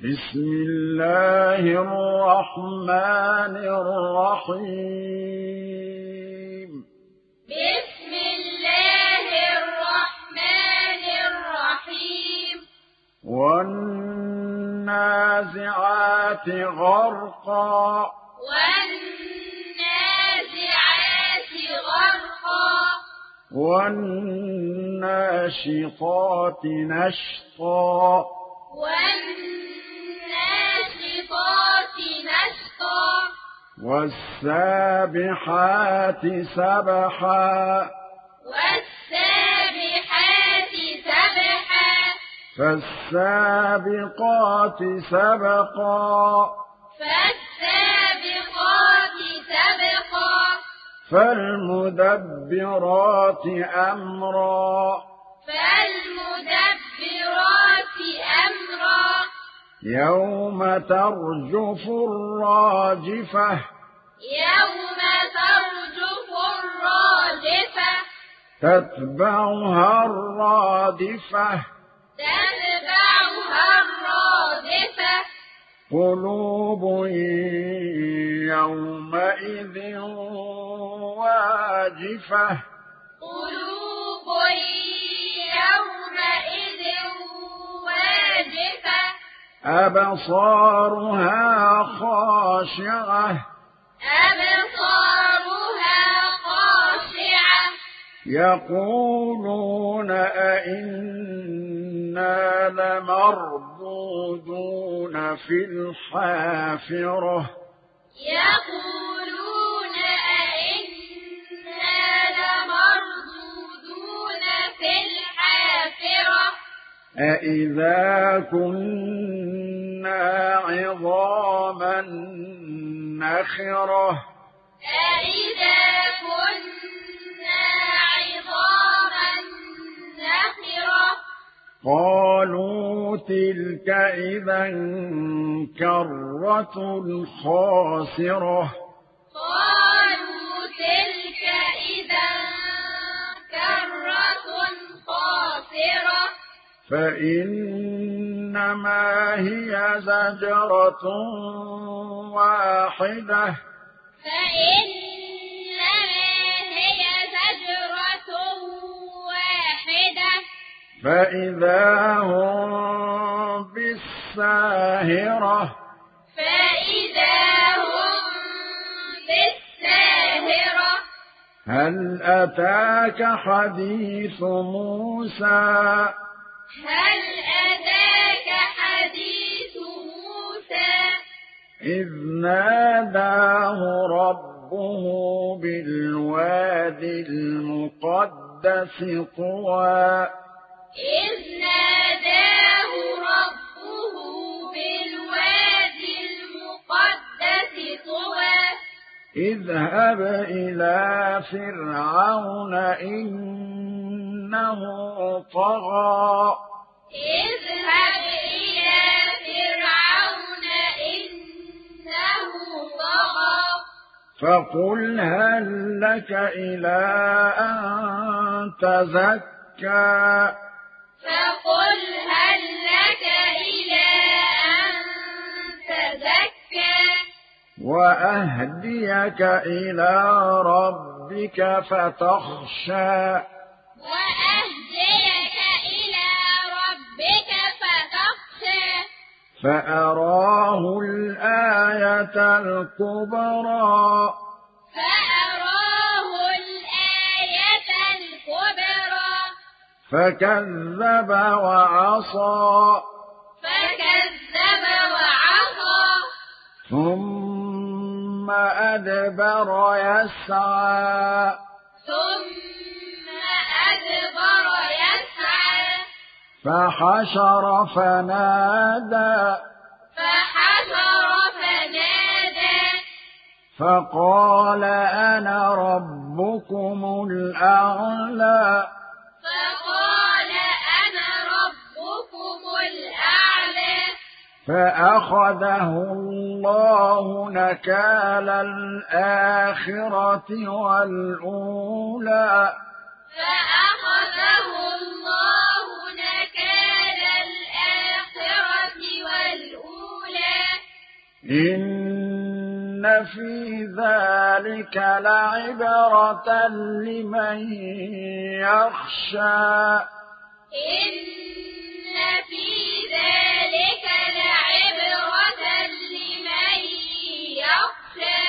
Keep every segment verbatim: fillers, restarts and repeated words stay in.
بسم الله الرحمن الرحيم بسم الله الرحمن الرحيم والنازعات غرقا والنازعات غرقا والناشطات نشطا والناشطات نشطا والسابحات سبحا والسابحات سبحا فالسابقات سبقا فالسابقات سبقا فالمدبرات أمرا فالمدبرات أمرا يوم ترجف الراجفة يوم ترجف الراجفة تتبعها الرادفة تتبعها الرادفة قلوب يومئذ واجفة قلوب يومئذ واجفة أبصارها خاشعة أبصارها خاشعة يقولون أئنا لمردودون في الحافرة يقولون أئنا لمردودون في الحافرة أإذا كنا عظاما نخرة أإذا كنا عظاما نخرة قالوا تلك إذا كرة خاسرة قالوا تلك إذا كرة خاسرة فإنما هي زجرة واحدة فإنما هي زجرة واحدة فإذا هم بالساهرة فإذا هم بالساهرة هل أتاك حديث موسى هل أتاك حديث موسى إذ ناداه ربه بالوادي المقدس طوى إذ ناداه ربه بالوادي المقدس طوى اذهب إلى فرعون إنه طغى اذهب إلى فرعون إنه طغى فقل هل لك إلى أن تزكى فقل هل لك إلى أن تزكى وأهديك إلى ربك فتخشى وأهديك إلى ربك فتخشى فأراه الآية الكبرى فأراه الآية الكبرى فكذب وعصى فكذب وعصى ثم أدبر يسعى ثم أدبر يسعى فحشر فنادى فحشر فنادى فقال أنا ربكم الأعلى فقال أنا ربكم الأعلى فأخذه الله نكال الآخرة والأولى فأخذه الله نكال الآخرة والأولى إن في ذلك لعبرة لمن يخشى إن في ذلك لعبرة لمن يخشى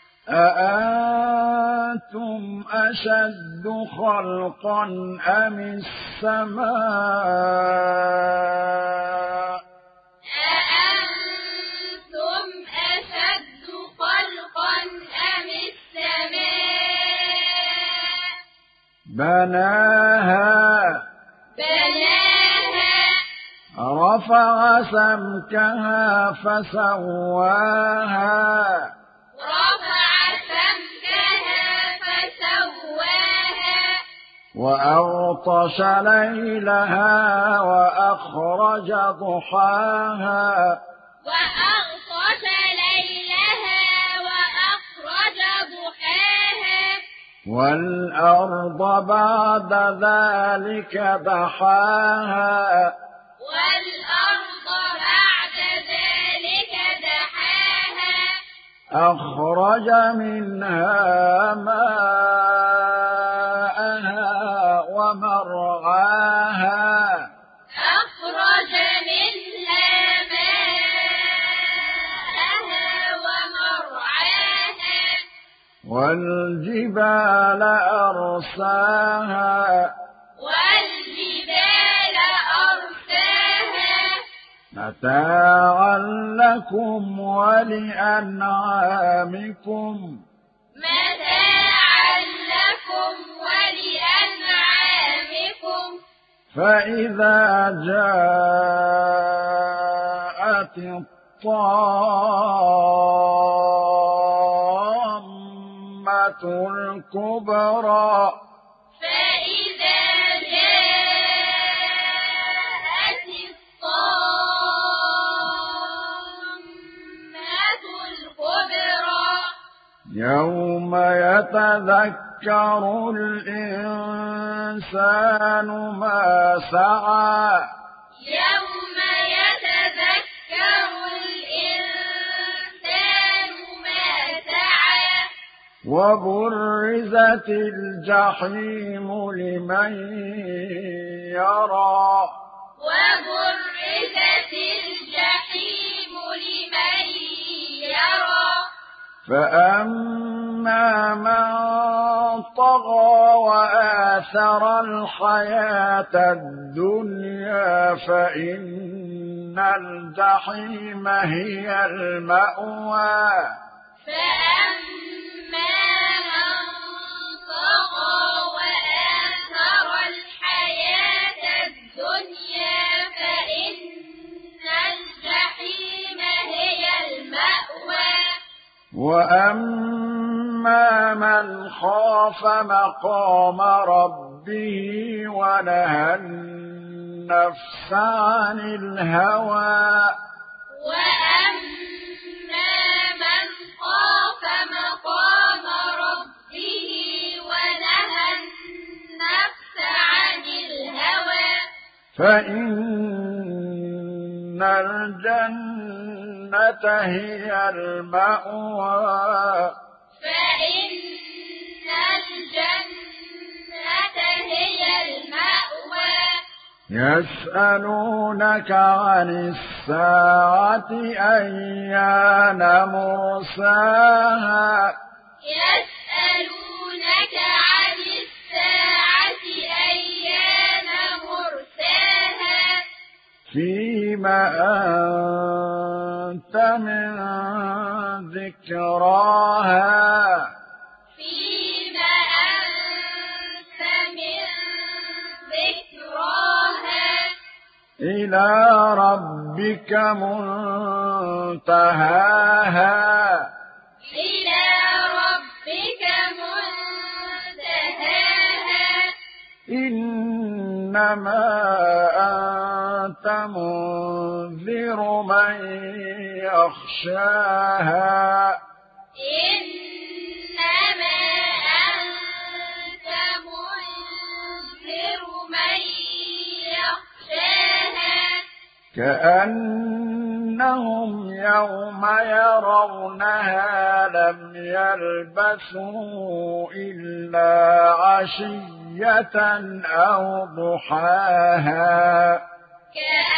أأنتم أشد خلقا أم السماء أأنتم أشد خلقا أم السماء بناها بناها رفع سمكها فسواها رفع سمكها فسواها وأغطش ليلها وأخرج ضحاها وأغطش ليلها وأخرج ضحاها والأرض بعد ذلك دحاها والأرض بعد ذلك دحاها أخرج منها ماءها ومرعاها أخرج منها ماءها ومرعاها والجبال أرساها والجبال أرساها متاعا لكم ولأنعامكم متاعا لكم ولأنعامكم فإذا جاءت الطامة الكبرى فإذا جاءت الطامة الكبرى يوم يتذكر الإنسان ما سعى يوم يتذكر الإنسان ما سعى وبرزت الجحيم لمن يرى وبرزت الجحيم لمن يرى فأما من طغى وآثر الحياة الدنيا فإن الجحيم هي المأوى فأما من طغى وآثر الحياة الدنيا فإن الجحيم هي المأوى وأما من خاف مقام ربه ونهى النفس عن الهوى وأما من خاف مقام ربه ونهى النفس عن الهوى فإن الجنة هي المأوى فإن الجنة هي المأوى يسألونك عن الساعة أيان مرساها يسألونك عن الساعة أيان مرساها فيما أنت من ذكراها فيما أنت من ذكراها إلى ربك منتهاها إلى ربك منتهاها إنما أنت منذر من يخشاها إنما أنت منذر من يخشاها كأنهم يوم يرونها لم يلبثوا إلا عشية أو ضحاها.